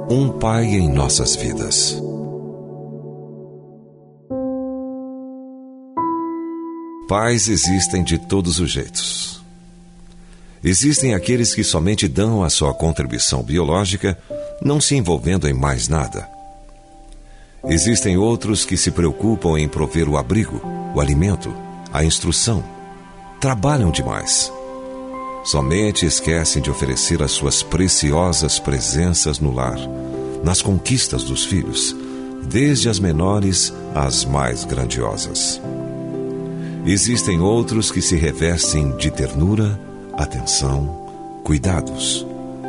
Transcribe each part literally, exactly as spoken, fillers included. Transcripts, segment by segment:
Um pai em nossas vidas. Pais existem de todos os jeitos. Existem aqueles que somente dão a sua contribuição biológica, não se envolvendo em mais nada. Existem outros que se preocupam em prover o abrigo, o alimento, a instrução. Trabalham demais. Somente esquecem de oferecer as suas preciosas presenças no lar, nas conquistas dos filhos, desde as menores às mais grandiosas. Existem outros que se revestem de ternura, atenção, cuidados.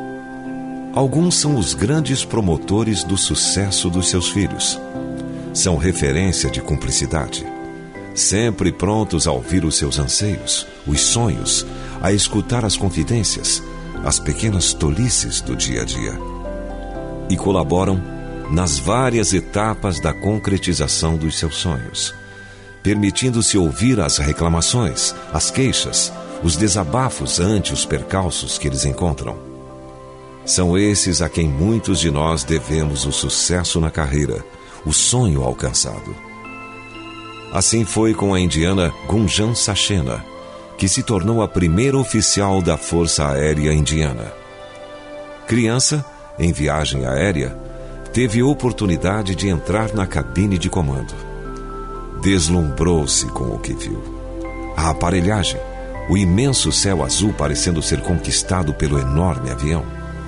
Alguns são os grandes promotores do sucesso dos seus filhos. São referência de cumplicidade, sempre prontos a ouvir os seus anseios, os sonhos, a escutar as confidências, as pequenas tolices do dia a dia. E colaboram nas várias etapas da concretização dos seus sonhos, permitindo-se ouvir as reclamações, as queixas, os desabafos ante os percalços que eles encontram. São esses a quem muitos de nós devemos o sucesso na carreira, o sonho alcançado. Assim foi com a indiana Gunjan Sachdeva, que se tornou a primeira oficial da Força Aérea Indiana. Criança, em viagem aérea, teve oportunidade de entrar na cabine de comando. Deslumbrou-se com o que viu. A aparelhagem, o imenso céu azul parecendo ser conquistado pelo enorme avião.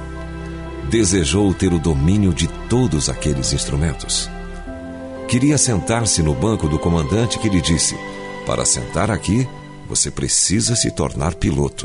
Desejou ter o domínio de todos aqueles instrumentos. Queria sentar-se no banco do comandante, que lhe disse: para sentar aqui, você precisa se tornar piloto.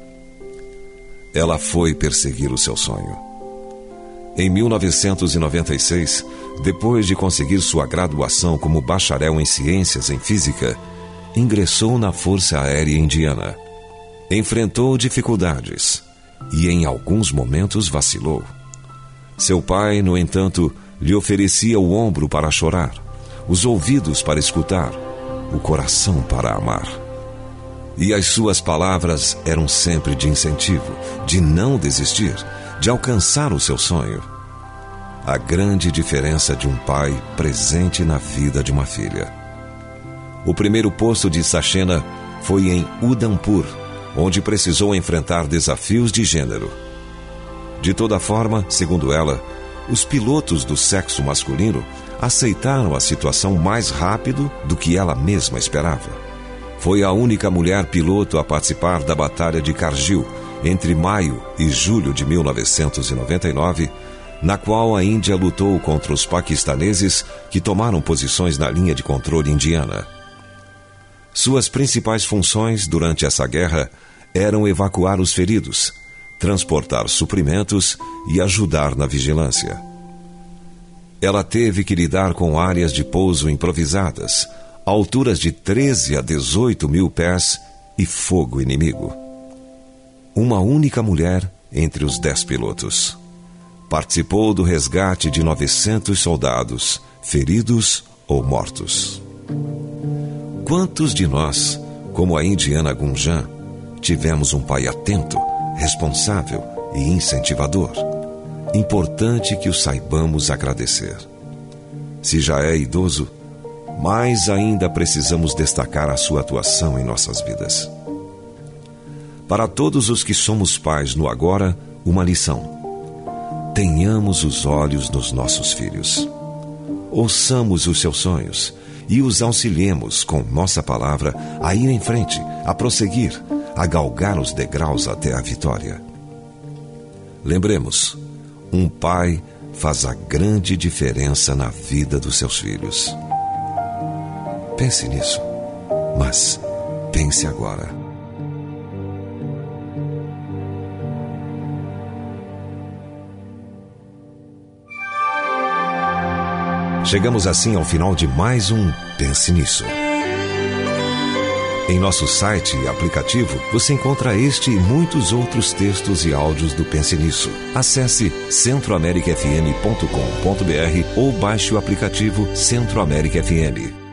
Ela foi perseguir o seu sonho. Em mil novecentos e noventa e seis, depois de conseguir sua graduação como bacharel em ciências em física, ingressou na Força Aérea Indiana. Enfrentou dificuldades e em alguns momentos vacilou. Seu pai, no entanto, lhe oferecia o ombro para chorar, os ouvidos para escutar, o coração para amar. E as suas palavras eram sempre de incentivo, de não desistir, de alcançar o seu sonho. A grande diferença de um pai presente na vida de uma filha. O primeiro posto de Sachdeva foi em Udhampur, onde precisou enfrentar desafios de gênero. De toda forma, segundo ela, os pilotos do sexo masculino aceitaram a situação mais rápido do que ela mesma esperava. Foi a única mulher piloto a participar da Batalha de Kargil, entre maio e julho de mil novecentos e noventa e nove, na qual a Índia lutou contra os paquistaneses que tomaram posições na linha de controle indiana. Suas principais funções durante essa guerra eram evacuar os feridos, transportar suprimentos e ajudar na vigilância. Ela teve que lidar com áreas de pouso improvisadas, alturas de treze a dezoito mil pés e fogo inimigo. Uma única mulher entre os dez pilotos. Participou do resgate de novecentos soldados, feridos ou mortos. Quantos de nós, como a indiana Gunjan, tivemos um pai atento, responsável e incentivador? Importante que o saibamos agradecer. Se já é idoso, mais ainda precisamos destacar a sua atuação em nossas vidas. Para todos os que somos pais no agora, uma lição. Tenhamos os olhos nos nossos filhos. Ouçamos os seus sonhos e os auxiliemos com nossa palavra a ir em frente, a prosseguir, a galgar os degraus até a vitória. Lembremos, um pai faz a grande diferença na vida dos seus filhos. Pense nisso, mas pense agora. Chegamos assim ao final de mais um Pense Nisso. Em nosso site e aplicativo, você encontra este e muitos outros textos e áudios do Pense Nisso. Acesse centro america f m ponto com ponto b r ou baixe o aplicativo Centro América F M.